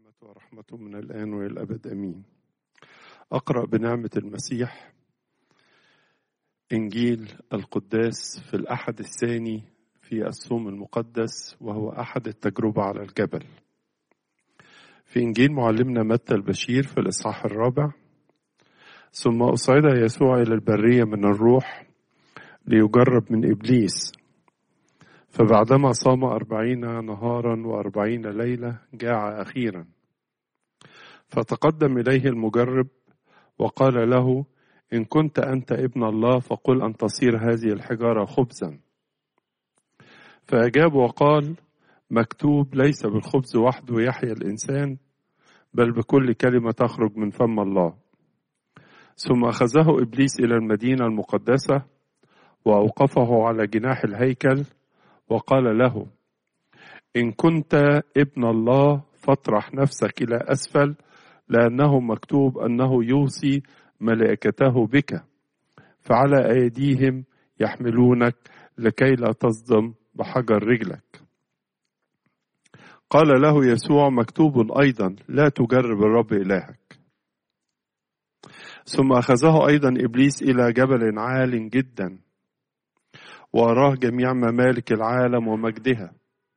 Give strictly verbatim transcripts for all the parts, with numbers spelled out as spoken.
نعمته ورحمته من الآن وإلى الأبد أمين. أقرأ بنعمة المسيح إنجيل القداس في الأحد الثاني في الصوم المقدس، وهو أحد التجربة على الجبل. في إنجيل معلمنا متى البشير في الإصحاح الرابع: ثم أصعد يسوع إلى البرية من الروح ليجرب من إبليس، فبعدما صام أربعين نهارا وأربعين ليلة جاع أخيرا، فتقدم إليه المجرب وقال له: إن كنت أنت ابن الله فقل أن تصير هذه الحجارة خبزا. فأجاب وقال: مكتوب ليس بالخبز وحده يحيى الإنسان، بل بكل كلمة تخرج من فم الله. ثم أخذه إبليس إلى المدينة المقدسة وأوقفه على جناح الهيكل وقال له: إن كنت ابن الله فاطرح نفسك إلى أسفل، لأنه مكتوب أنه يوصي ملائكته بك، فعلى أيديهم يحملونك لكي لا تصدم بحجر رجلك. قال له يسوع: مكتوب أيضا لا تجرب الرب إلهك. ثم أخذه أيضا إبليس إلى جبل عال جدا وأراه جميع ممالك العالم ومجدها،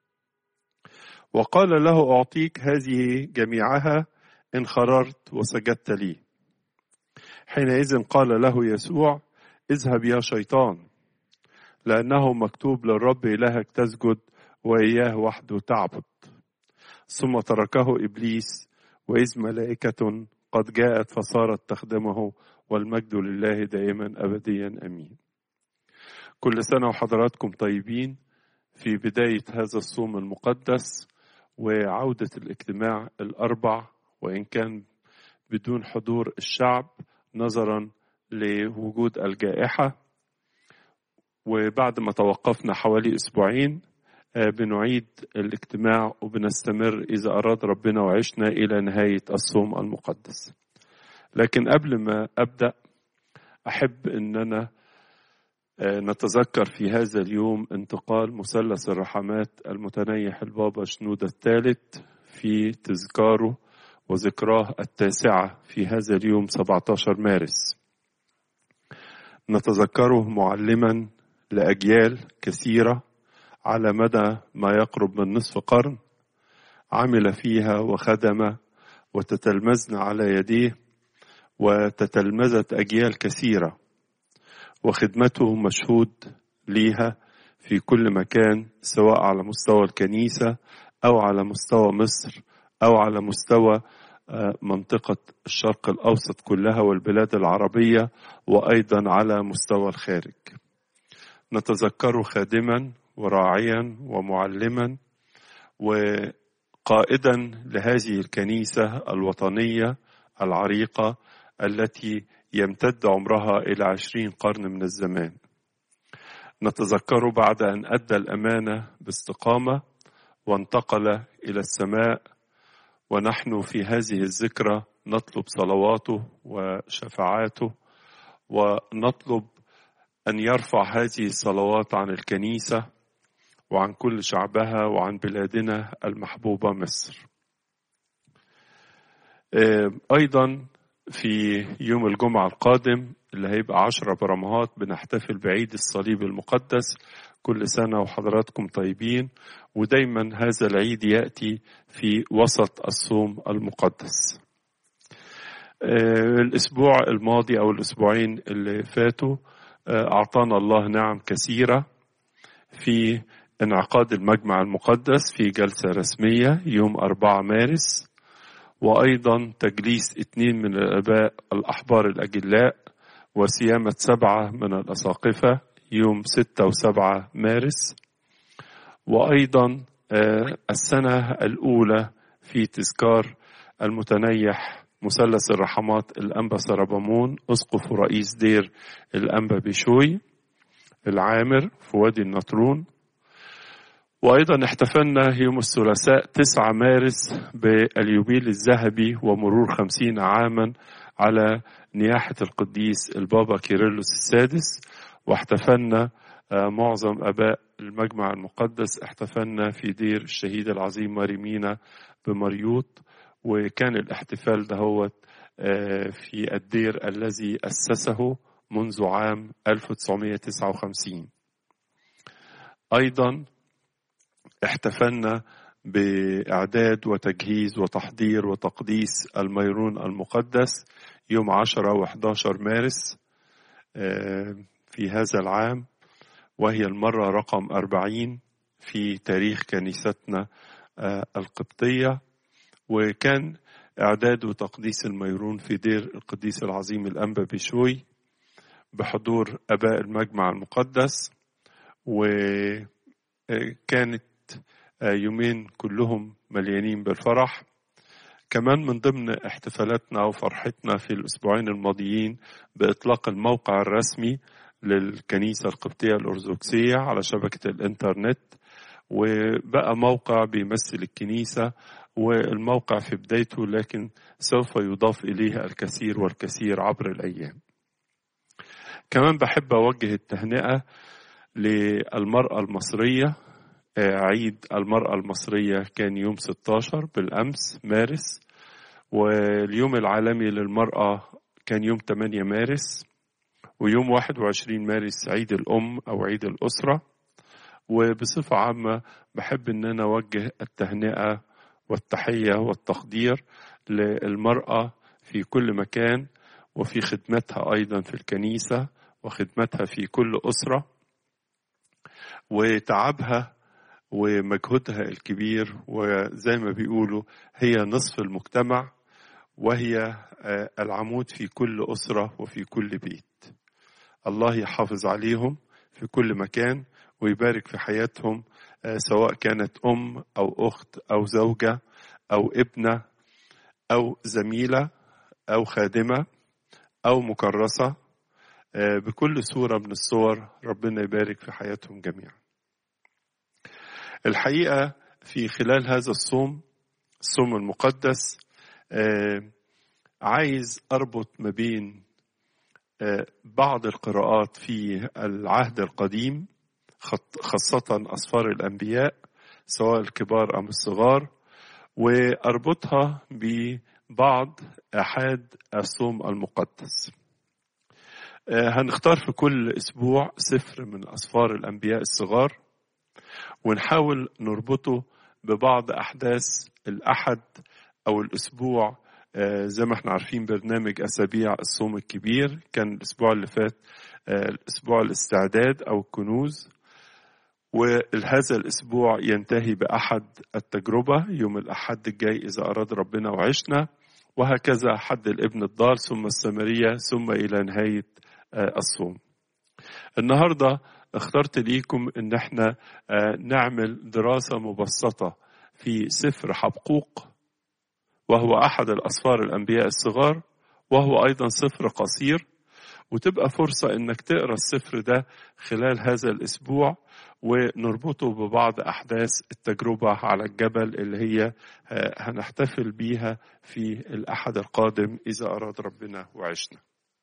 وقال له: أعطيك هذه جميعها إن خررت وسجدت لي. حينئذ قال له يسوع: اذهب يا شيطان، لأنه مكتوب للرب إلهك تسجد وإياه وحده تعبد. ثم تركه إبليس، وإذ ملائكة قد جاءت فصارت تخدمه، والمجد لله دائما أبديا أمين. كل سنة وحضراتكم طيبين في بداية هذا الصوم المقدس وعودة الاجتماع الأربع، وإن كان بدون حضور الشعب نظرا لوجود الجائحة. وبعد ما توقفنا حوالي أسبوعين بنعيد الاجتماع وبنستمر إذا أراد ربنا وعشنا إلى نهاية الصوم المقدس. لكن قبل ما أبدأ أحب أننا نتذكر في هذا اليوم انتقال مثلث الرحمات المتنيح البابا شنودة الثالث في تذكاره وذكراه التاسعة في هذا اليوم سبعة عشر مارس. نتذكره معلما لأجيال كثيرة على مدى ما يقرب من نصف قرن، عمل فيها وخدم وتتلمذنا على يديه، وتتلمذت أجيال كثيرة، وخدمته مشهود ليها في كل مكان، سواء على مستوى الكنيسة أو على مستوى مصر أو على مستوى منطقة الشرق الأوسط كلها والبلاد العربية، وأيضا على مستوى الخارج. نتذكره خادما وراعيا ومعلما وقائدا لهذه الكنيسة الوطنية العريقة التي يمتد عمرها إلى عشرين قرن من الزمان. نتذكره بعد أن أدى الأمانة باستقامة وانتقل إلى السماء، ونحن في هذه الذكرى نطلب صلواته وشفاعاته، ونطلب أن يرفع هذه الصلوات عن الكنيسة وعن كل شعبها وعن بلادنا المحبوبة مصر. أيضا في يوم الجمعة القادم اللي هيبقى عشرة برمهات بنحتفل بعيد الصليب المقدس. كل سنة وحضراتكم طيبين، ودايما هذا العيد يأتي في وسط الصوم المقدس. الأسبوع الماضي أو الأسبوعين اللي فاتوا أعطانا الله نعم كثيرة في انعقاد المجمع المقدس في جلسة رسمية يوم أربعة مارس، وأيضا تجليس اثنين من الآباء الأحبار الأجلاء، وصيامة سبعة من الأساقفة يوم ستة وسبعة مارس، وأيضا السنة الأولى في تذكار المتنيح مثلث الرحمات الأنبا سربامون أسقف ورئيس دير الأنبا بشوي العامر في وادي النطرون. وأيضا احتفلنا يوم الثلاثاء تسعة مارس باليوبيل الذهبي ومرور خمسين عاما على نياحة القديس البابا كيرلس السادس، واحتفلنا معظم أباء المجمع المقدس احتفلنا في دير الشهيد العظيم ماري مينا بمريوط. وكان الاحتفال ده هو في الدير الذي أسسه منذ عام ألف وتسعمائة وتسعة وخمسين. أيضا احتفلنا بإعداد وتجهيز وتحضير وتقديس الميرون المقدس يوم عشرة وأحد عشر مارس في هذا العام، وهي المرة رقم أربعين في تاريخ كنيستنا القبطية. وكان إعداد وتقديس الميرون في دير القديس العظيم الأنبا بشوي بحضور أباء المجمع المقدس، وكانت يومين كلهم مليانين بالفرح. كمان من ضمن احتفالاتنا وفرحتنا في الأسبوعين الماضيين بإطلاق الموقع الرسمي للكنيسة القبطية الأرثوذكسية على شبكة الإنترنت، وبقى موقع بيمثل الكنيسة، والموقع في بدايته لكن سوف يضاف إليه الكثير والكثير عبر الأيام. كمان بحب أوجه التهنئة للمرأة المصرية. عيد المرأة المصرية كان يوم ستة عشر بالأمس مارس، واليوم العالمي للمرأة كان يوم ثمانية مارس، ويوم واحد وعشرين مارس عيد الأم أو عيد الأسرة. وبصفة عامة بحب أن أنا أوجه التهنئة والتحية والتقدير للمرأة في كل مكان، وفي خدمتها أيضا في الكنيسة وخدمتها في كل أسرة، وتعبها ومجهودها الكبير. وزي ما بيقولوا هي نصف المجتمع، وهي العمود في كل أسرة وفي كل بيت. الله يحافظ عليهم في كل مكان ويبارك في حياتهم، سواء كانت أم أو أخت أو زوجة أو ابنة أو زميلة أو خادمة أو مكرسة، بكل صورة من الصور ربنا يبارك في حياتهم جميعا. الحقيقة في خلال هذا الصوم الصوم المقدس عايز أربط ما بين بعض القراءات في العهد القديم، خاصة أسفار الأنبياء سواء الكبار أم الصغار، وأربطها ببعض أحاد الصوم المقدس. هنختار في كل أسبوع سفر من أسفار الأنبياء الصغار، ونحاول نربطه ببعض أحداث الأحد أو الأسبوع. زي ما احنا عارفين برنامج أسابيع الصوم الكبير كان الأسبوع اللي فات الأسبوع الاستعداد أو الكنوز، وهذا الأسبوع ينتهي بأحد التجربة يوم الأحد الجاي إذا أراد ربنا وعشنا، وهكذا حد الابن الضال ثم السامرية ثم إلى نهاية الصوم. النهاردة اخترت ليكم ان احنا نعمل دراسة مبسطة في سفر حبقوق، وهو احد الاسفار الانبياء الصغار، وهو ايضا سفر قصير، وتبقى فرصة انك تقرأ السفر ده خلال هذا الاسبوع ونربطه ببعض احداث التجربة على الجبل اللي هي هنحتفل بيها في الاحد القادم اذا اراد ربنا وعشنا.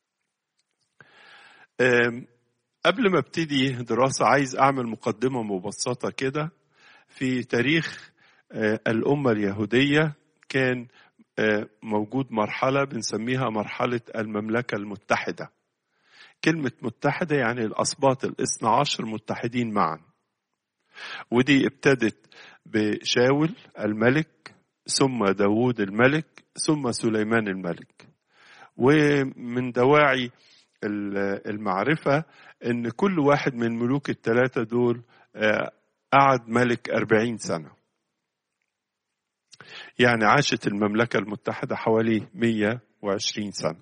قبل ما ابتدي دراسة عايز أعمل مقدمة مبسطة كده. في تاريخ الأمة اليهودية كان موجود مرحلة بنسميها مرحلة المملكة المتحدة. كلمة متحدة يعني الأسباط الاثنى عشر متحدين معا، ودي ابتدت بشاول الملك ثم داود الملك ثم سليمان الملك. ومن دواعي المعرفة ان كل واحد من الملوك الثلاثة دول قعد ملك أربعين سنة، يعني عاشت المملكة المتحدة حوالي مئة وعشرين سنة.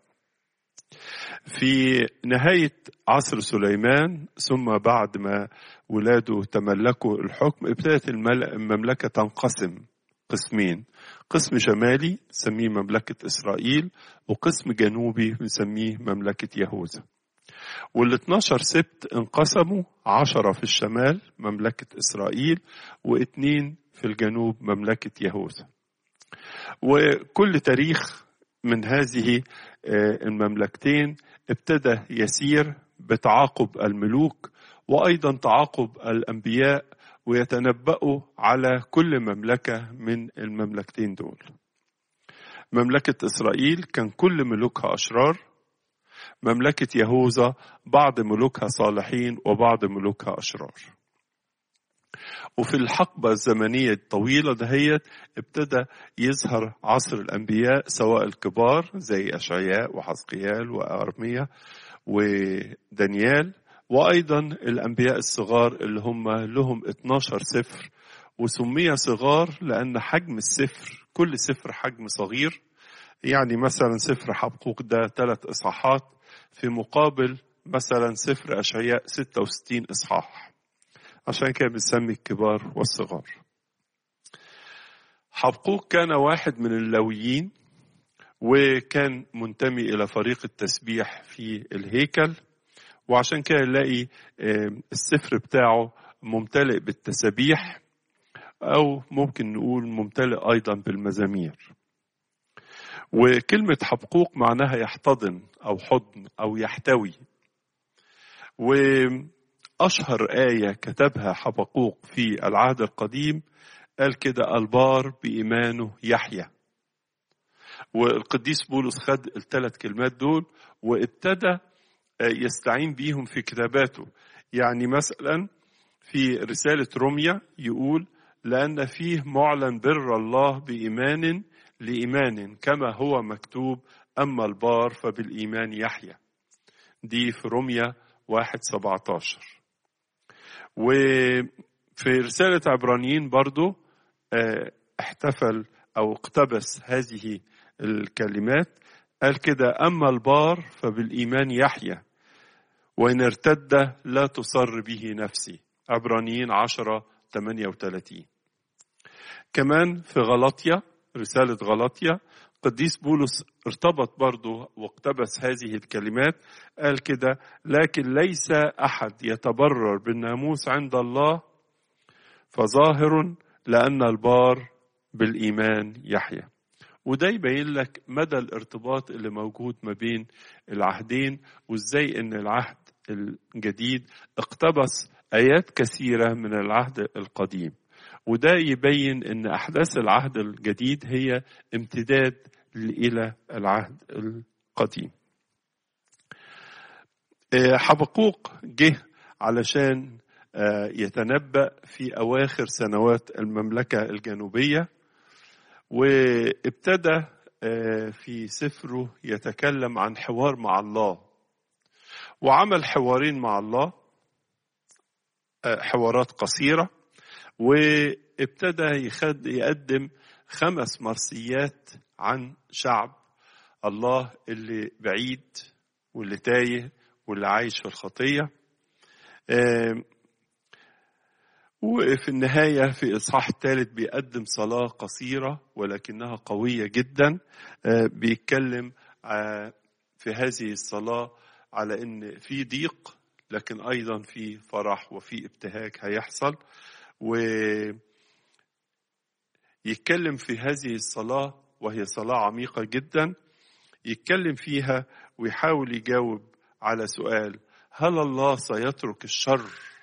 في نهاية عصر سليمان ثم بعد ما ولاده تملكوا الحكم ابتدت المملكة تنقسم قسمين، قسم شمالي نسميه مملكة إسرائيل، وقسم جنوبي نسميه مملكة يهوذا. والاثناشر سبت انقسموا، عشرة في الشمال مملكة إسرائيل واثنين في الجنوب مملكة يهوذا. وكل تاريخ من هذه المملكتين ابتدى يسير بتعاقب الملوك وأيضا تعاقب الأنبياء ويتنبأوا على كل مملكة من المملكتين دول. مملكة إسرائيل كان كل ملوكها أشرار، مملكة يهوذا بعض ملوكها صالحين وبعض ملوكها أشرار. وفي الحقبة الزمنية الطويلة دهيت ابتدى يظهر عصر الأنبياء، سواء الكبار زي أشعياء وحزقيال وأرميا ودانيال، وأيضا الأنبياء الصغار اللي هم لهم اتناشر سفر، وسمي صغار لأن حجم السفر كل سفر حجم صغير. يعني مثلا سفر حبقوق ده ثلاث إصحاحات في مقابل مثلا سفر أشعياء ستة وستين إصحاح، عشان كده بنسمي الكبار والصغار. حبقوق كان واحد من اللاويين، وكان منتمي إلى فريق التسبيح في الهيكل، وعشان كده نلاقي السفر بتاعه ممتلئ بالتسابيح، أو ممكن نقول ممتلئ أيضا بالمزامير. وكلمة حبقوق معناها يحتضن أو حضن أو يحتوي. وأشهر آية كتبها حبقوق في العهد القديم قال كده: البار بإيمانه يحيى. والقديس بولس خد الثلاث كلمات دول وابتدى يستعين بيهم في كتاباته. يعني مثلا في رسالة روميا يقول: لأن فيه معلن بر الله بإيمان لإيمان كما هو مكتوب، أما البار فبالإيمان يحيى. دي في روميا واحد سبعتاشر. وفي رسالة عبرانيين برضو احتفل أو اقتبس هذه الكلمات، قال كده: أما البار فبالإيمان يحيى وإن ارتد لا تصر به نفسي. عبرانيين عشرة ثمانية وثلاثين. كمان في غلطية، رسالة غلطية، قديس بولس ارتبط برضو واقتبس هذه الكلمات، قال كده: لكن ليس أحد يتبرر بالناموس عند الله، فظاهر لأن البار بالإيمان يحيى. وده يبين لك مدى الارتباط اللي موجود ما بين العهدين، وازاي ان العهد الجديد اقتبس آيات كثيرة من العهد القديم. وده يبين ان احداث العهد الجديد هي امتداد الى العهد القديم. حبقوق جه علشان يتنبأ في اواخر سنوات المملكة الجنوبية، وابتدى في سفره يتكلم عن حوار مع الله، وعمل حوارين مع الله، حوارات قصيرة، وابتدى يقدم خمس مرثيات عن شعب الله اللي بعيد واللي تايه واللي عايش في الخطية. وفي النهاية في الإصحاح الثالث بيقدم صلاة قصيرة ولكنها قوية جدا. بيتكلم في هذه الصلاة على إن في ضيق لكن أيضا في فرح وفي ابتهاج هيحصل. ويتكلم في هذه الصلاة وهي صلاة عميقة جدا، يتكلم فيها ويحاول يجاوب على سؤال: هل الله سيترك الشر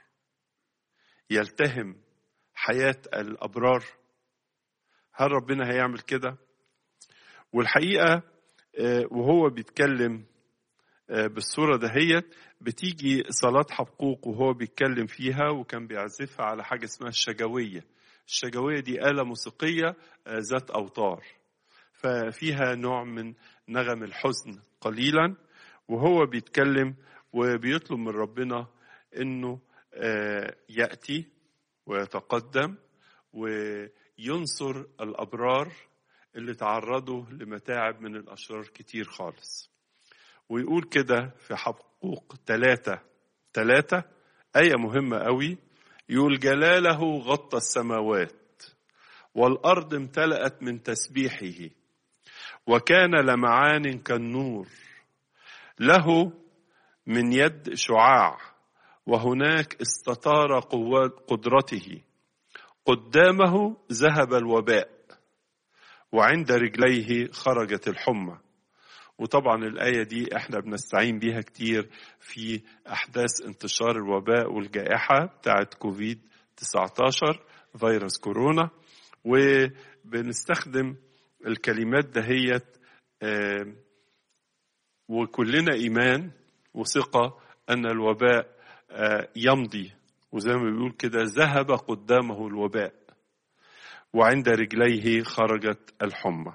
يلتهم حياة الأبرار؟ هل ربنا هيعمل كده؟ والحقيقة وهو بيتكلم بالصورة دهيت بتيجي صلاة حبقوق وهو بيتكلم فيها، وكان بيعزفها على حاجة اسمها الشجوية. الشجوية دي آلة موسيقية ذات أوتار، ففيها نوع من نغم الحزن قليلا، وهو بيتكلم وبيطلب من ربنا إنه يأتي ويتقدم وينصر الأبرار اللي تعرضوا لمتاعب من الأشرار كتير خالص. ويقول كده في حبقوق ثلاثة ثلاثة آية مهمة قوي، يقول: جلاله غطى السماوات والأرض امتلأت من تسبيحه، وكان لمعان كالنور، له من يد شعاع، وهناك استطار قدرته، قدامه ذهب الوباء، وعند رجليه خرجت الحمى. وطبعا الآية دي احنا بنستعين بيها كتير في أحداث انتشار الوباء والجائحة بتاعت كوفيد تسعة عشر فيروس كورونا، وبنستخدم الكلمات دهيت وكلنا إيمان وثقة أن الوباء يمضي، وزي ما بيقول كده ذهب قدامه الوباء وعند رجليه خرجت الحمى.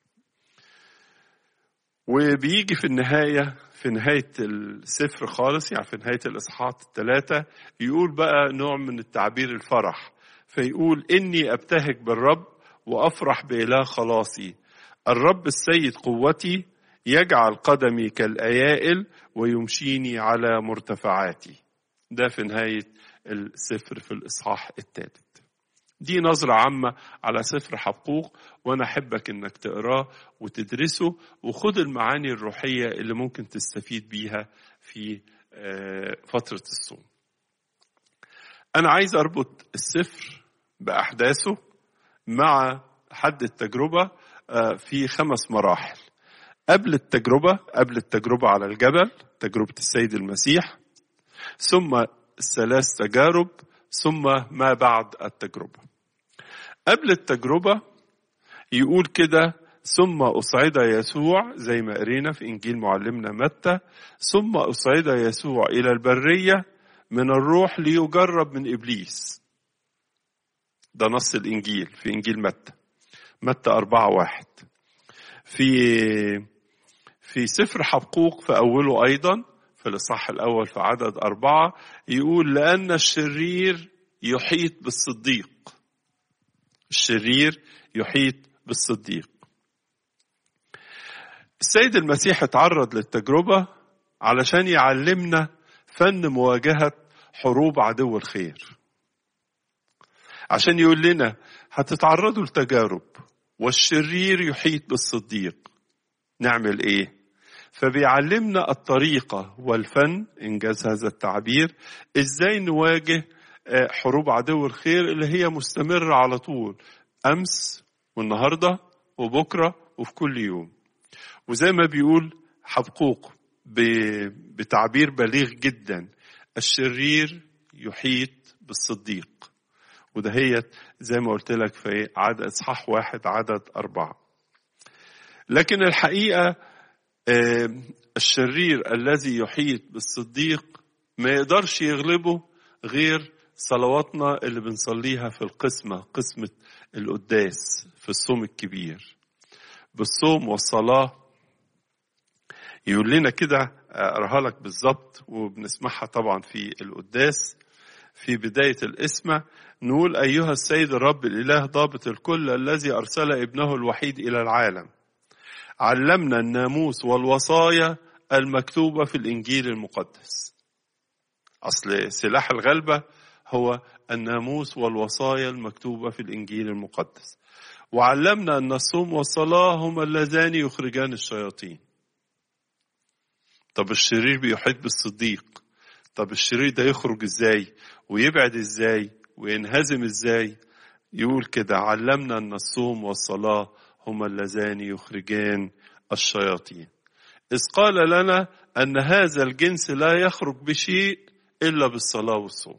وبيجي في النهاية في نهاية السفر خالص، يعني في نهاية الإصحاحات الثلاثة، يقول بقى نوع من التعبير الفرح، فيقول إني أبتهج بالرب وأفرح بإله خلاصي، الرب السيد قوتي يجعل قدمي كالأيائل ويمشيني على مرتفعاتي. ده في نهاية السفر في الإصحاح الثالث. دي نظرة عامة على سفر حبقوق، وأنا أحبك إنك تقراه وتدرسه وخد المعاني الروحية اللي ممكن تستفيد بيها في فترة الصوم. أنا عايز أربط السفر بأحداثه مع حد التجربة في خمس مراحل. قبل التجربة قبل التجربة على الجبل، تجربة السيد المسيح، ثم الثلاث تجارب، ثم ما بعد التجربة. قبل التجربة يقول كده: ثم أصعد يسوع، زي ما قرينا في إنجيل معلمنا متى، ثم أصعد يسوع إلى البرية من الروح ليجرب من إبليس. ده نص الإنجيل في إنجيل متى متى أربعة واحد. في في سفر حبقوق في أوله أيضا في الإصحاح الأول في عدد أربعة يقول: لأن الشرير يحيط بالصديق. الشرير يحيط بالصديق. السيد المسيح اتعرض للتجربة علشان يعلمنا فن مواجهة حروب عدو الخير، عشان يقول لنا هتتعرضوا لتجارب والشرير يحيط بالصديق، نعمل ايه؟ فبيعلمنا الطريقة والفن، إنجاز هذا التعبير، إزاي نواجه حروب عدو الخير اللي هي مستمرة على طول، أمس والنهاردة وبكرة وفي كل يوم. وزي ما بيقول حبقوق بتعبير بليغ جدا: الشرير يحيط بالصديق. وده هي زي ما قلت لك في عدد إصحاح واحد عدد أربعة. لكن الحقيقة الشرير الذي يحيط بالصديق ما يقدرش يغلبه غير صلواتنا اللي بنصليها في القسمة، قسمة القداس في الصوم الكبير. بالصوم والصلاة يقول لنا كده، أقراها لك بالظبط وبنسمعها طبعا في القداس في بداية القسمة، نقول: أيها السيد الرب الإله ضابط الكل الذي أرسل ابنه الوحيد إلى العالم، علمنا الناموس والوصايا المكتوبة في الإنجيل المقدس. أصل سلاح الغلبة هو الناموس والوصايا المكتوبة في الإنجيل المقدس. وعلمنا أن الصوم والصلاة هما اللذان يخرجان الشياطين. طب الشرير بيحيط بالصديق، طب الشرير ده يخرج إزاي ويبعد إزاي وينهزم إزاي؟ يقول كده: علمنا أن الصوم والصلاة هما اللذان يخرجان الشياطين، إذ قال لنا أن هذا الجنس لا يخرج بشيء إلا بالصلاة والصوم.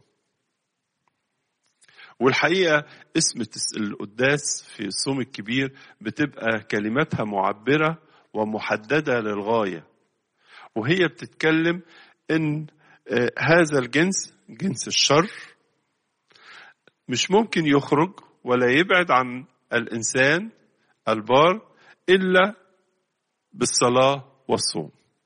والحقيقة اسم القداس في الصوم الكبير بتبقى كلماتها معبرة ومحددة للغاية، وهي بتتكلم إن هذا الجنس، جنس الشر، مش ممكن يخرج ولا يبعد عن الإنسان البار إلا بالصلاة والصوم.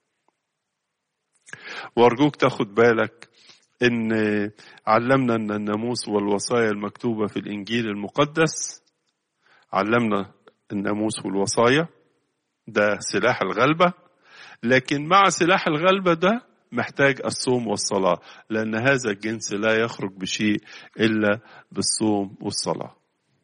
وأرجوك تاخد بالك إن علمنا أن الناموس والوصايا المكتوبة في الإنجيل المقدس، علمنا الناموس والوصايا، ده سلاح الغلبة، لكن مع سلاح الغلبة ده محتاج الصوم والصلاة، لأن هذا الجنس لا يخرج بشيء إلا بالصوم والصلاة.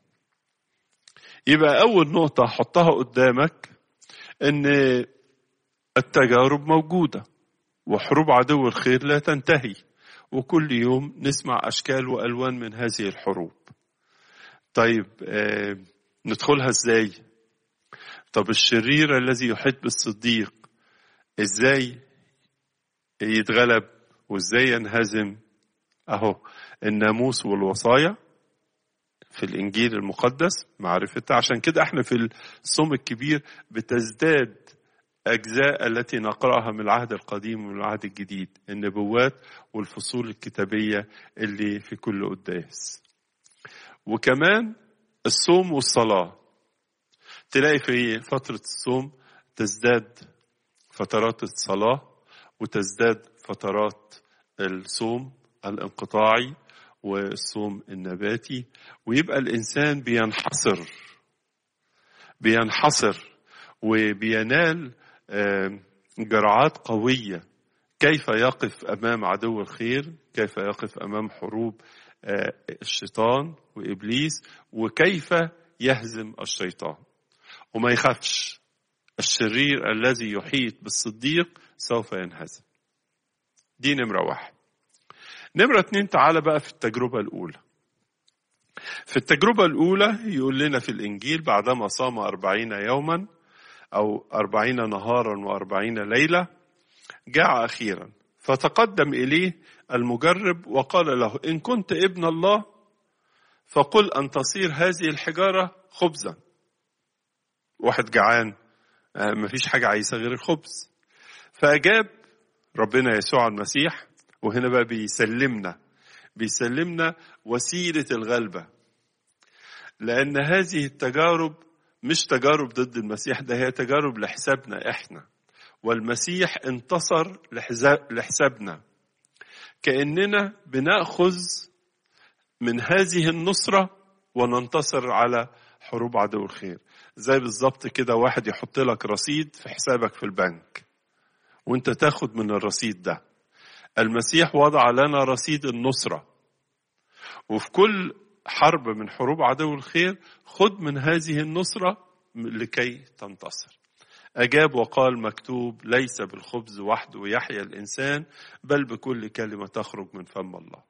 يبقى أول نقطة حطها قدامك إن التجارب موجودة وحروب عدو الخير لا تنتهي، وكل يوم نسمع أشكال وألوان من هذه الحروب. طيب آه ندخلها إزاي؟ طب الشرير الذي يحيط بالصديق إزاي يتغلب وإزاي ينهزم أهو الناموس والوصايا في الإنجيل المقدس معرفتها. عشان كده احنا في الصوم الكبير بتزداد أجزاء التي نقرأها من العهد القديم ومن العهد الجديد، النبوات والفصول الكتابية اللي في كل قداس. وكمان الصوم والصلاة، تلاقي في فترة الصوم تزداد فترات الصلاة وتزداد فترات الصوم الانقطاعي والصوم النباتي، ويبقى الإنسان بينحصر بينحصر وبينال جرعات قوية كيف يقف أمام عدو الخير، كيف يقف أمام حروب الشيطان وإبليس، وكيف يهزم الشيطان وما يخافش. الشرير الذي يحيط بالصديق سوف ينهزم. دي نمرة واحد. نمرة اتنين، تعالى بقى في التجربة الأولى. في التجربة الأولى يقول لنا في الإنجيل بعدما صام أربعين يوما أو أربعين نهارا وأربعين ليلة جاء أخيرا فتقدم إليه المجرب وقال له إن كنت ابن الله فقل أن تصير هذه الحجارة خبزا. واحد جعان مفيش حاجة عايزة غير الخبز. فأجاب ربنا يسوع المسيح، وهنا بقى بيسلمنا بيسلمنا وسيلة الغلبة، لأن هذه التجارب مش تجارب ضد المسيح، ده هي تجارب لحسابنا إحنا، والمسيح انتصر لحسابنا. كأننا بنأخذ من هذه النصرة وننتصر على حروب عدو الخير. زي بالظبط كده واحد يحط لك رصيد في حسابك في البنك وانت تاخد من الرصيد ده. المسيح وضع لنا رصيد النصرة، وفي كل حرب من حروب عدو الخير خد من هذه النصرة لكي تنتصر. أجاب وقال مكتوب ليس بالخبز وحده يحيى الإنسان بل بكل كلمة تخرج من فم الله.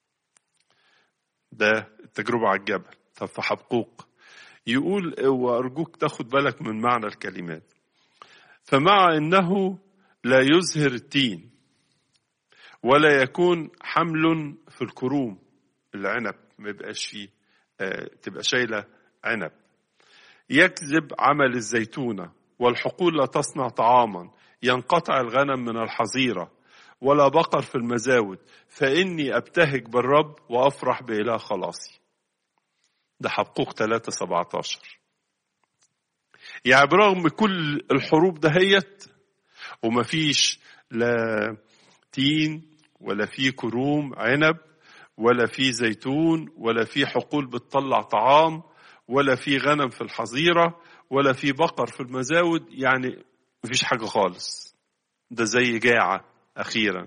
ده التجربة على الجبل. طب في حبقوق يقول، وأرجوك تاخد بالك من معنى الكلمات، فمع أنه لا يزهر التين ولا يكون حمل في الكروم، العنب ما يبقاش فيه آه تبقى شايلة عنب، يكذب عمل الزيتونة والحقول لا تصنع طعاما، ينقطع الغنم من الحظيرة ولا بقر في المزاود، فإني أبتهج بالرب وأفرح بإله خلاصي. ده حبقوق ثلاثة سبعة عشر. يعني برغم كل الحروب دهيت ومفيش لا تين ولا في كروم عنب ولا في زيتون ولا في حقول بتطلع طعام ولا في غنم في الحظيرة ولا في بقر في المزاود، يعني مفيش حاجة خالص. ده زي جاعة أخيرا.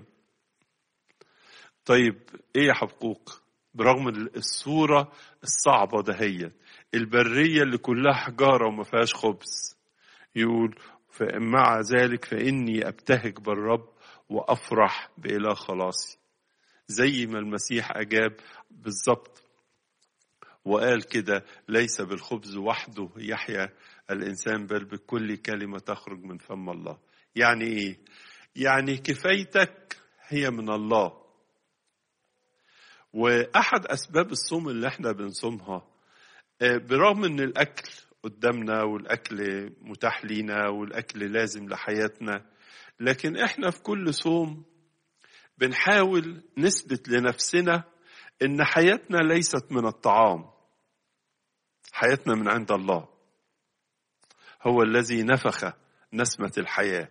طيب إيه يا حبقوق؟ برغم الصورة الصعبة دهيت، البرية اللي كلها حجارة وما فيهاش خبز، يقول مع ذلك فإني أبتهج بالرب وأفرح بإله خلاصي. زي ما المسيح أجاب بالضبط وقال كده ليس بالخبز وحده يحيى الإنسان بل بكل كلمة تخرج من فم الله. يعني إيه؟ يعني كفايتك هي من الله. وأحد أسباب الصوم اللي احنا بنصومها برغم أن الأكل قدامنا والأكل متاح لينا والأكل لازم لحياتنا، لكن احنا في كل صوم بنحاول نثبت لنفسنا ان حياتنا ليست من الطعام، حياتنا من عند الله، هو الذي نفخ نسمة الحياة.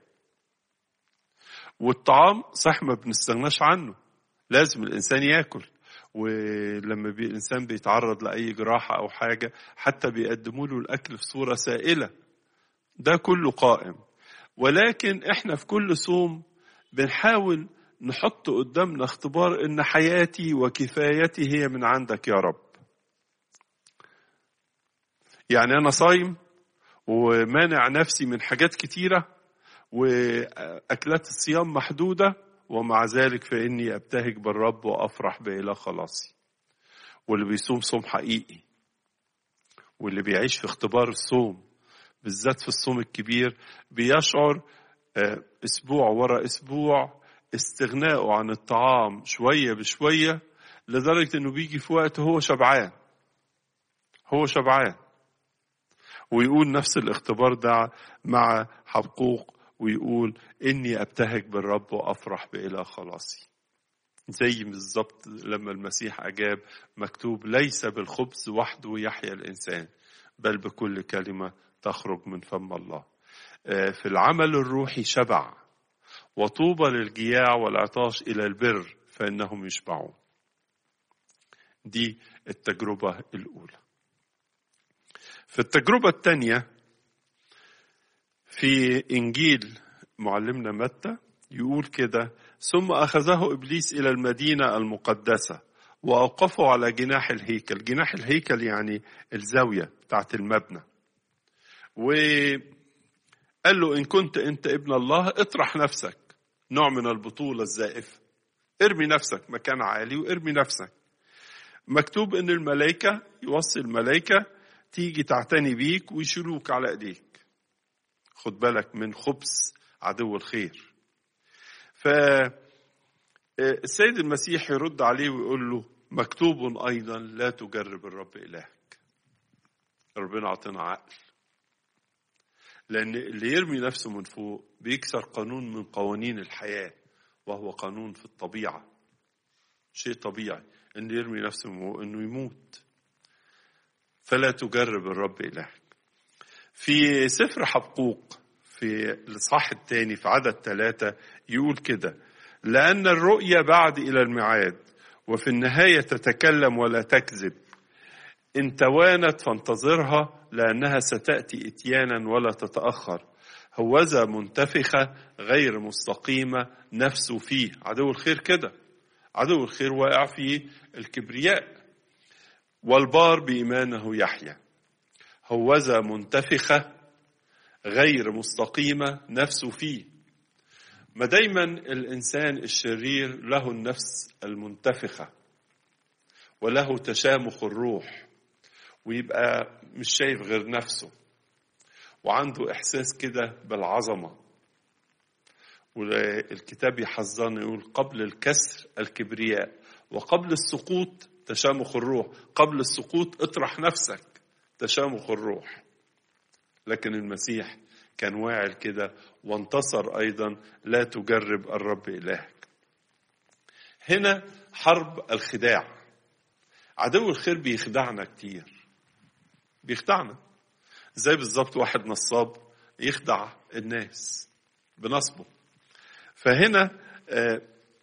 والطعام صح ما بنستغناش عنه، لازم الإنسان يأكل، ولما بي الإنسان بيتعرض لأي جراحة أو حاجة حتى بيقدموا له الأكل في صورة سائلة، ده كله قائم. ولكن احنا في كل صوم بنحاول نحط قدامنا اختبار ان حياتي وكفايتي هي من عندك يا رب. يعني انا صايم ومانع نفسي من حاجات كتيرة واكلات الصيام محدودة، ومع ذلك فاني ابتهج بالرب وافرح بإله خلاصي. واللي بيصوم صوم حقيقي واللي بيعيش في اختبار الصوم بالذات في الصوم الكبير بيشعر اسبوع ورا اسبوع استغناءه عن الطعام شوية بشوية لدرجة انه بيجي في وقت هو شبعان هو شبعان ويقول نفس الاختبار ده مع حبقوق، ويقول إني أبتهج بالرب وأفرح بإله خلاصي. زي بالظبط لما المسيح أجاب مكتوب ليس بالخبز وحده يحيا الإنسان بل بكل كلمة تخرج من فم الله. في العمل الروحي شبع، وطوبى للجياع والعطاش إلى البر فإنهم يشبعون. دي التجربة الأولى. في التجربة الثانية في إنجيل معلمنا متى يقول كده: ثم أخذه إبليس إلى المدينة المقدسة وأوقفه على جناح الهيكل. جناح الهيكل يعني الزاوية بتاعت المبنى، وقال له إن كنت أنت ابن الله اطرح نفسك، نوع من البطولة الزائفة، ارمي نفسك مكان عالي وارمي نفسك. مكتوب إن الملائكة يوصي الملائكة تيجي تعتني بيك ويشيلوك على ايديك. خد بالك من خبث عدو الخير. فالسيد المسيح يرد عليه ويقول له مكتوب ايضا لا تجرب الرب الهك. ربنا عطينا عقل، لان اللي يرمي نفسه من فوق بيكسر قانون من قوانين الحياة، وهو قانون في الطبيعة. شيء طبيعي ان يرمي نفسه من فوق انه يموت. فلا تجرب الرب إلهك. في سفر حبقوق في الإصحاح الثاني في عدد ثلاثة يقول كده: لأن الرؤيا بعد إلى الميعاد وفي النهاية تتكلم ولا تكذب، إن توانت فانتظرها لأنها ستأتي إتيانا ولا تتأخر. هوذا منتفخة غير مستقيمة نفسه فيه. عدو الخير كده، عدو الخير واقع في الكبرياء. والبار بإيمانه يحيى. هوذا منتفخة غير مستقيمة نفسه فيه. ما دايما الإنسان الشرير له النفس المنتفخة وله تشامخ الروح، ويبقى مش شايف غير نفسه، وعنده إحساس كده بالعظمة. والكتاب يحذرنا يقول قبل الكسر الكبرياء وقبل السقوط تشامخ الروح. قبل السقوط اطرح نفسك، تشامخ الروح. لكن المسيح كان واعي كده وانتصر أيضا لا تجرب الرب إلهك. هنا حرب الخداع. عدو الخير بيخدعنا كتير، بيخدعنا زي بالظبط واحد نصاب يخدع الناس بنصبه. فهنا آه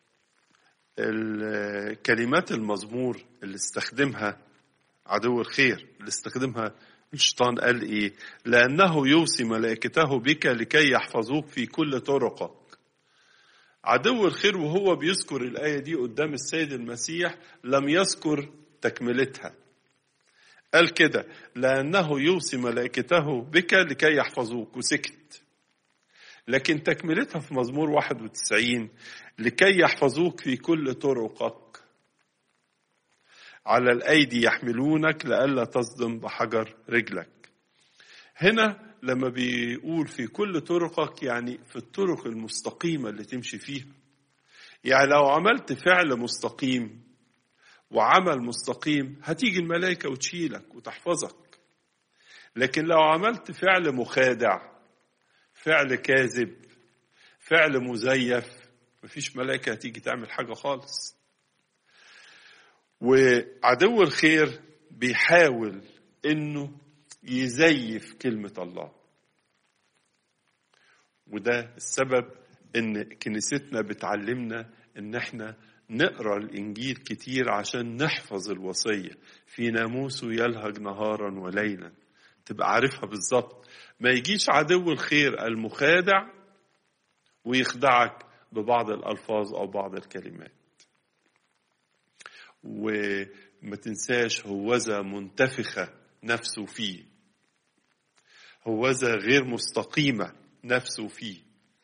الكلمات المزمور اللي استخدمها عدو الخير، اللي استخدمها الشيطان، قال ايه؟ لأنه يوصي ملائكته بك لكي يحفظوك في كل طرقك. عدو الخير وهو بيذكر الآية دي قدام السيد المسيح لم يذكر تكملتها. قال كده: لأنه يوصي ملائكته بك لكي يحفظوك، وسكت. لكن تكملتها في مزمور واحد وتسعين: لكي يحفظوك في كل طرقك، على الأيدي يحملونك لئلا تصدم بحجر رجلك. هنا لما بيقول في كل طرقك يعني في الطرق المستقيمة اللي تمشي فيها. يعني لو عملت فعل مستقيم وعمل مستقيم هتيجي الملائكة وتشيلك وتحفظك. لكن لو عملت فعل مخادع، فعل كاذب، فعل مزيف، مفيش ملائكة هتيجي تعمل حاجة خالص. وعدو الخير بيحاول انه يزيف كلمة الله، وده السبب ان كنيستنا بتعلمنا ان احنا نقرأ الانجيل كتير عشان نحفظ الوصية. في ناموسه يلهج نهارا وليلا، تبقى عارفها بالظبط. ما يجيش عدو الخير المخادع ويخدعك ببعض الألفاظ أو بعض الكلمات. وما تنساش هوذا منتفخة نفسه فيه، هوذا غير مستقيمة نفسه فيه.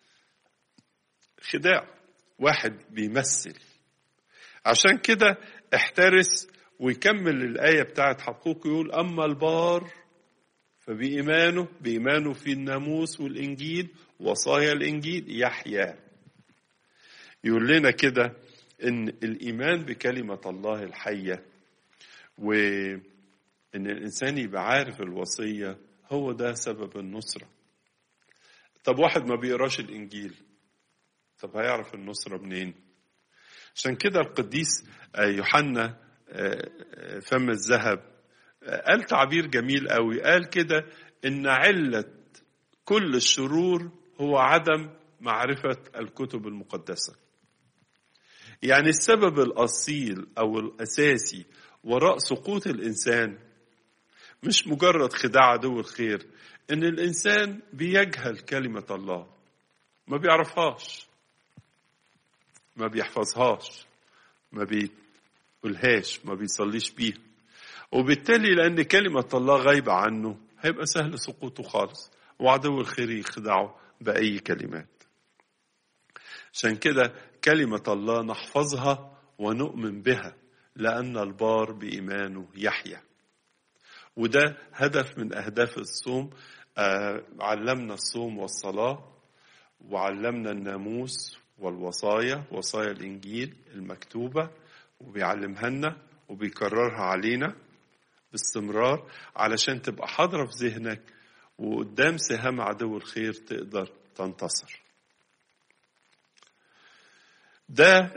خداع، واحد بيمثل. عشان كده احترس. ويكمل الآية بتاعت حبقوق يقول: أما البار فبإيمانه، بإيمانه في الناموس والإنجيل وصايا الإنجيل يحيى. يقول لنا كده إن الإيمان بكلمة الله الحية وإن الإنسان يبقى عارف الوصية هو ده سبب النصرة. طب واحد ما بيقراش الإنجيل، طب هيعرف النصرة منين؟ عشان كده القديس يوحنا فم الذهب قال تعبير جميل قوي، قال كده إن علة كل الشرور هو عدم معرفة الكتب المقدسة. يعني السبب الأصيل أو الأساسي وراء سقوط الإنسان مش مجرد خداع عدو الخير، إن الإنسان بيجهل كلمة الله، ما بيعرفهاش، ما بيحفظهاش، ما بيقولهاش، ما بيصليش بيها، وبالتالي لأن كلمة الله غايبة عنه هيبقى سهل سقوطه خالص، وعدو الخير يخدعه بأي كلمات. عشان كده كلمة الله نحفظها ونؤمن بها، لأن البار بإيمانه يحيا. وده هدف من أهداف الصوم. آه علمنا الصوم والصلاة، وعلمنا الناموس والوصايا، وصايا الإنجيل المكتوبة، وبيعلمها لنا وبيكررها علينا باستمرار علشان تبقى حاضرة في ذهنك، وقدام سهام عدو الخير تقدر تنتصر. ده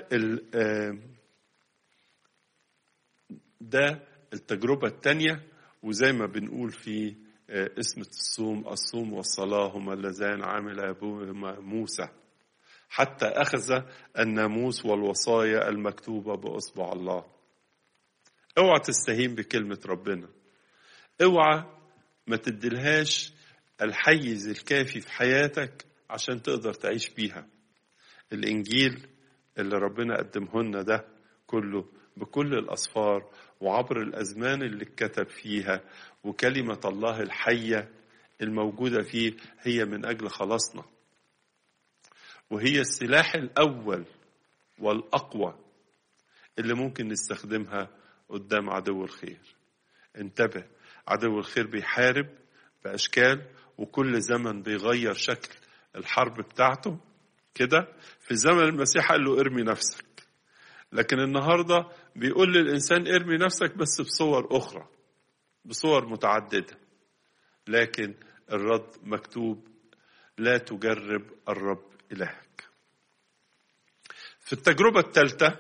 ده التجربة الثانية. وزي ما بنقول في اسمة الصوم، الصوم والصلاة هما اللذان عمل أبوهما موسى حتى أخذ الناموس والوصايا المكتوبة بأصبع الله. اوعى تستهين بكلمة ربنا، اوعى ما تديلهاش الحيز الكافي في حياتك عشان تقدر تعيش بيها. الإنجيل اللي ربنا قدمه لنا ده كله بكل الأسفار وعبر الأزمان اللي اتكتب فيها، وكلمة الله الحية الموجودة فيه هي من أجل خلاصنا، وهي السلاح الأول والأقوى اللي ممكن نستخدمها قدام عدو الخير. انتبه، عدو الخير بيحارب بأشكال، وكل زمن بيغير شكل الحرب بتاعته. كده في زمن المسيح قال له ارمي نفسك، لكن النهاردة بيقول للإنسان ارمي نفسك بس بصور أخرى، بصور متعددة، لكن الرد مكتوب لا تجرب الرب إلهك. في التجربة الثالثة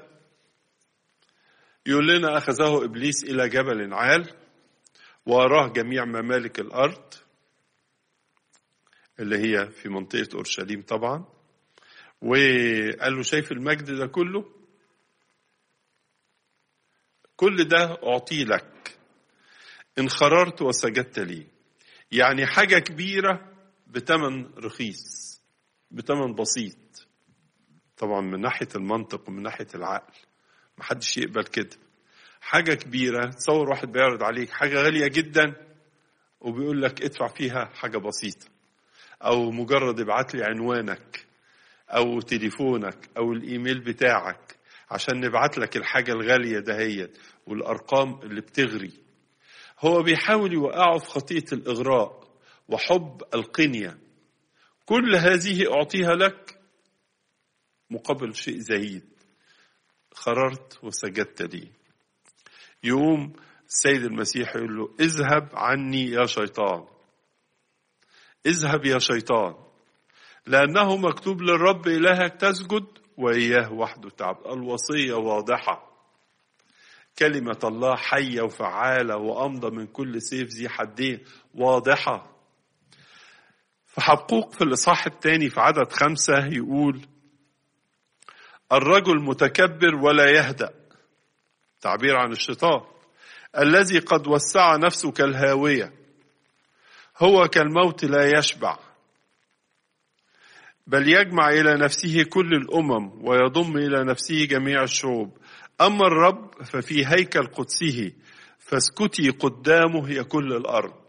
يقول لنا أخذه إبليس إلى جبل عال وأراه جميع ممالك الأرض اللي هي في منطقة أورشليم طبعا، وقال له شايف المجد ده كله؟ كل ده أعطي لك إن خررت وسجدت لي. يعني حاجة كبيرة بتمن رخيص، بتمن بسيط. طبعا من ناحية المنطق ومن ناحية العقل محدش يقبل كده. حاجة كبيرة، تصور واحد بيعرض عليك حاجة غالية جدا وبيقول لك ادفع فيها حاجة بسيطة، أو مجرد ابعت لي عنوانك أو تليفونك أو الإيميل بتاعك عشان نبعت لك الحاجة الغالية دهيت والأرقام اللي بتغري. هو بيحاول يوقعه في خطية الإغراء وحب القنية. كل هذه أعطيها لك مقابل شيء زهيد، خررت وسجدت لي. يوم السيد المسيح يقول له اذهب عني يا شيطان، اذهب يا شيطان، لأنه مكتوب للرب إلهك تسجد وإياه وحده تعبد. الوصية واضحة، كلمة الله حية وفعالة وأمضى من كل سيف ذي حدين، واضحة. فحبقوق في الإصحاح الثاني في عدد خمسة يقول الرجل متكبر ولا يهدأ، تعبير عن الشيطان، الذي قد وسع نفسه كالهاوية، هو كالموت لا يشبع، بل يجمع إلى نفسه كل الأمم ويضم إلى نفسه جميع الشعوب. أما الرب ففي هيكل قدسه، فاسكتي قدامه يا كل الأرض.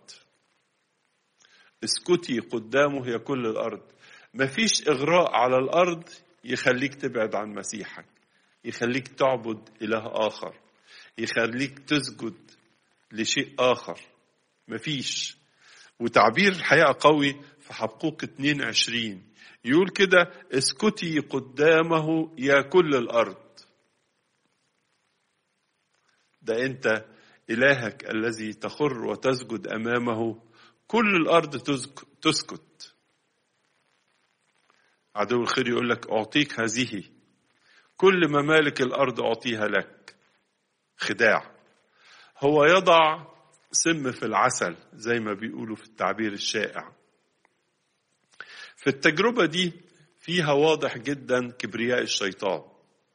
اسكتي قدامه يا كل الأرض. مفيش إغراء على الأرض يخليك تبعد عن مسيحك، يخليك تعبد إله آخر، يخليك تسجد لشيء آخر. مفيش. وتعبير الحقيقة قوي في حبقوق اتنين وعشرين يقول كده اسكتي قدامه يا كل الأرض. ده أنت إلهك الذي تخر وتسجد أمامه كل الأرض تسكت. عدو الخير يقول لك أعطيك هذه، كل ممالك الأرض أعطيها لك. خداع. هو يضع سم في العسل زي ما بيقولوا في التعبير الشائع. في التجربة دي فيها واضح جدا كبرياء الشيطان.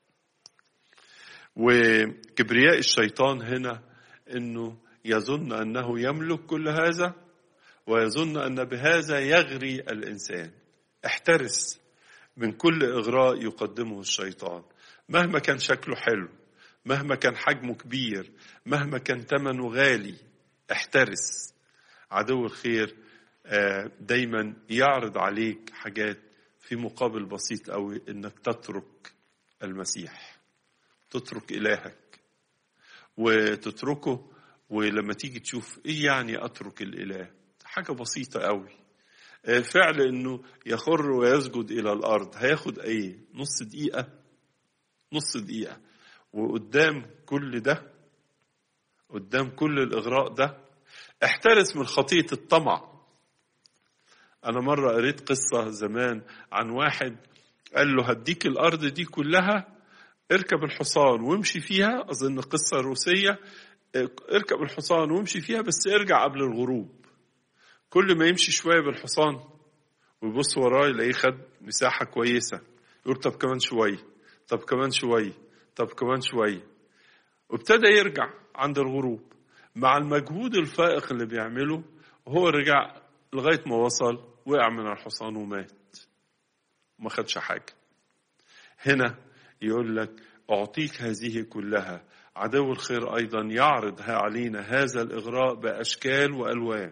وكبرياء الشيطان هنا انه يظن انه يملك كل هذا، ويظن ان بهذا يغري الانسان. احترس من كل اغراء يقدمه الشيطان، مهما كان شكله حلو، مهما كان حجمه كبير، مهما كان ثمنه غالي. احترس. عدو الخير دايما يعرض عليك حاجات في مقابل بسيط قوي، انك تترك المسيح، تترك إلهك وتتركه. ولما تيجي تشوف ايه يعني اترك الاله، حاجة بسيطة قوي. فعل انه يخر ويسجد الى الارض هياخد ايه؟ نص دقيقة، نص دقيقة. وقدام كل ده، قدام كل الاغراء ده، احترس من خطية الطمع. انا مرة قريت قصة زمان عن واحد قال له هديك الارض دي كلها، اركب الحصان وامشي فيها. اظن قصة روسية. اركب الحصان وامشي فيها بس ارجع قبل الغروب. كل ما يمشي شوية بالحصان ويبص وراه يلاقيه خد مساحة كويسة، يقول طب كمان شوية، طب كمان شوية، طب كمان شوية. وابتدى يرجع عند الغروب مع المجهود الفائق اللي بيعمله، وهو رجع لغاية ما وصل وقع من الحصان ومات، وما خدش حاجة. هنا يقول لك أعطيك هذه كلها. عدو الخير أيضا يعرض علينا هذا الإغراء بأشكال وألوان.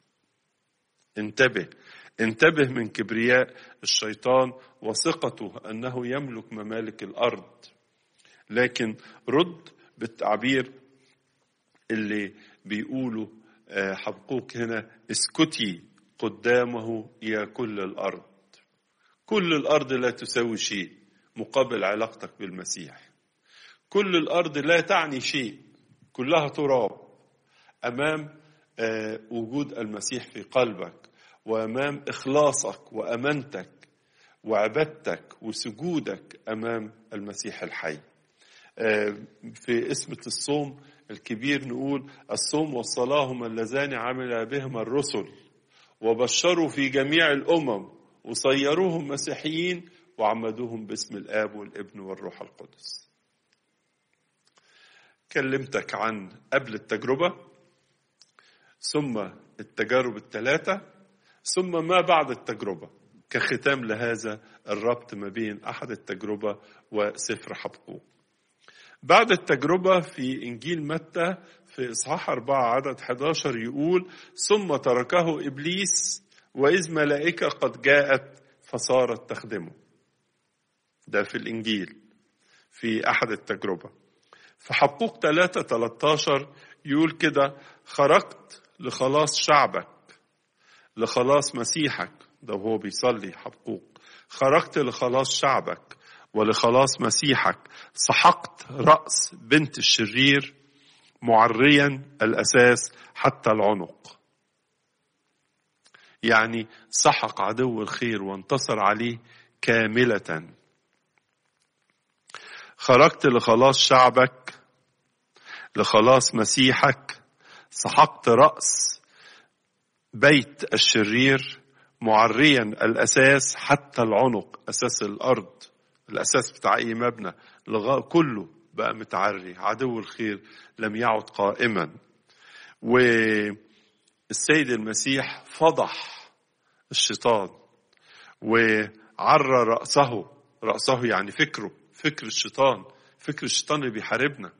انتبه انتبه من كبرياء الشيطان وثقته أنه يملك ممالك الأرض. لكن رد بالتعبير اللي بيقوله حبقوك هنا: اسكتي قدامه يا كل الأرض. كل الأرض لا تساوي شيء مقابل علاقتك بالمسيح. كل الأرض لا تعني شيء، كلها تراب أمام وجود المسيح في قلبك، وأمام إخلاصك وأمانتك وعبادتك وسجودك أمام المسيح الحي. في اسمة الصوم الكبير نقول: الصوم والصلاة هما اللذان عمل بهما الرسل، وبشروا في جميع الأمم، وصيروهم مسيحيين، وعمدوهم باسم الآب والابن والروح القدس. كلمتك عن قبل التجربة، ثم التجارب الثلاثة، ثم ما بعد التجربة، كختام لهذا الربط ما بين أحد التجربة وسفر حبقوق. بعد التجربة في إنجيل متى في إصحاح أربعة عدد أحد عشر يقول: ثم تركه إبليس وإذ ملائكة قد جاءت فصارت تخدمه. ده في الإنجيل في أحد التجربة. في حبقوق ثلاثة ثلاثة عشر يقول كده: خرجت لخلاص شعبك، لخلاص مسيحك. ده وهو بيصلي حبقوق: خرجت لخلاص شعبك ولخلاص مسيحك، سحقت رأس بنت الشرير معريا الأساس حتى العنق. يعني سحق عدو الخير وانتصر عليه كاملة. خرجت لخلاص شعبك، لخلاص مسيحك، سحقت رأس بيت الشرير معريا الأساس حتى العنق. أساس الأرض، الأساس بتاع أي مبنى كله بقى متعري. عدو الخير لم يعد قائما. والسيد المسيح فضح الشيطان وعرى رأسه. رأسه يعني فكره، فكر الشيطان، فكر الشيطان اللي بيحاربنا،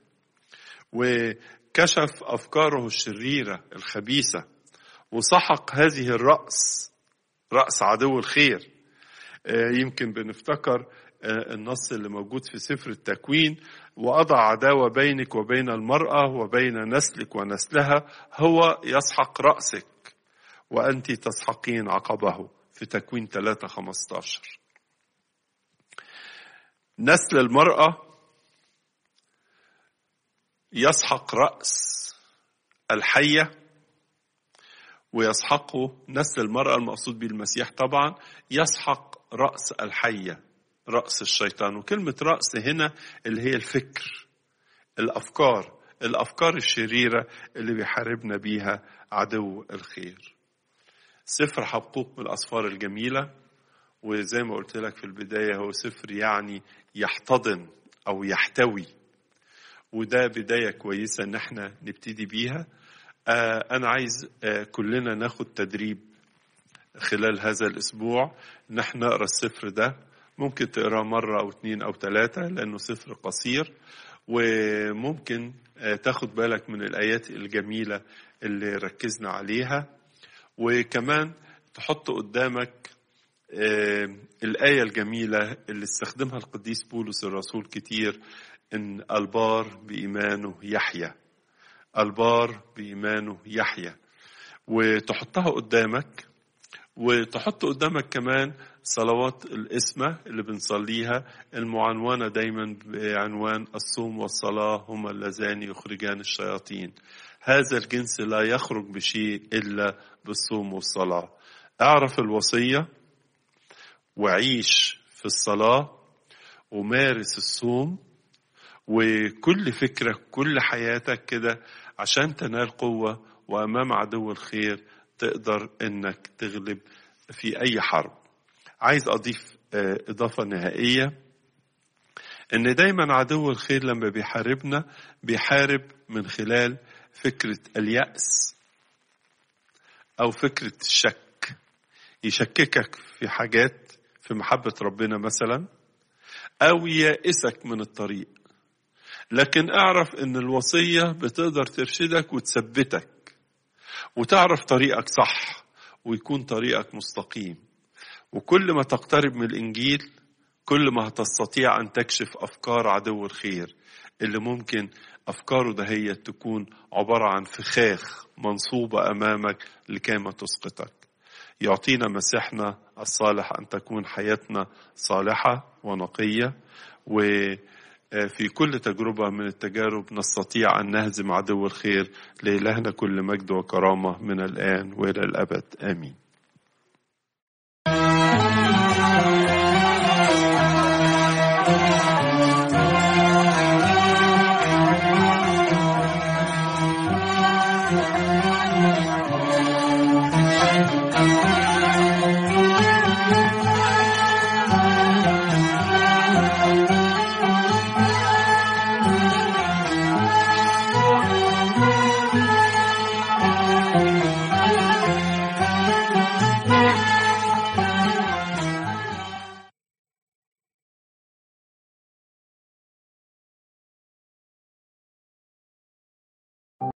وكشف أفكاره الشريرة الخبيثة، وسحق هذه الرأس، رأس عدو الخير. يمكن بنفتكر النص اللي موجود في سفر التكوين: وأضع عداوة بينك وبين المرأة وبين نسلك ونسلها، هو يسحق رأسك وأنت تسحقين عقبه. في تكوين ثلاثة خمسة عشر. نسل المرأة يسحق رأس الحية ويسحقه نسل المرأة، المقصود به المسيح طبعا، يسحق رأس الحية، رأس الشيطان. وكلمة رأس هنا اللي هي الفكر، الأفكار، الأفكار الشريرة اللي بيحاربنا بيها عدو الخير. سفر حبقوق من الأسفار الجميلة، وزي ما قلت لك في البداية هو سفر يعني يحتضن أو يحتوي، وده بداية كويسة ان احنا نبتدي بيها. آه انا عايز آه كلنا ناخد تدريب خلال هذا الاسبوع ان احنا نقرأ السفر ده. ممكن تقرأ مرة او اتنين او تلاتة لانه سفر قصير، وممكن آه تاخد بالك من الايات الجميلة اللي ركزنا عليها، وكمان تحط قدامك آه الآية الجميلة اللي استخدمها القديس بولس الرسول كتير، إن البار بإيمانه يحيا، البار بإيمانه يحيا، وتحطها قدامك. وتحط قدامك كمان صلوات الإسمة اللي بنصليها المعنونة دايما بعنوان الصوم والصلاة هما اللذان يخرجان الشياطين. هذا الجنس لا يخرج بشيء إلا بالصوم والصلاة. اعرف الوصية وعيش في الصلاة ومارس الصوم، وكل فكرة كل حياتك كده عشان تنال قوة، وأمام عدو الخير تقدر إنك تغلب في أي حرب. عايز أضيف إضافة نهائية، إن دايما عدو الخير لما بيحاربنا بيحارب من خلال فكرة اليأس أو فكرة الشك، يشككك في حاجات، في محبة ربنا مثلا، أو يائسك من الطريق. لكن اعرف ان الوصية بتقدر ترشدك وتثبتك وتعرف طريقك صح ويكون طريقك مستقيم. وكل ما تقترب من الإنجيل كل ما هتستطيع أن تكشف أفكار عدو الخير اللي ممكن أفكاره دهية تكون عبارة عن فخاخ منصوبة أمامك لكيما تسقطك. يعطينا مسيحنا الصالح أن تكون حياتنا صالحة ونقية، وفي كل تجربة من التجارب نستطيع أن نهزم عدو الخير. لإلهنا كل مجد وكرامة من الآن وإلى الأبد، آمين.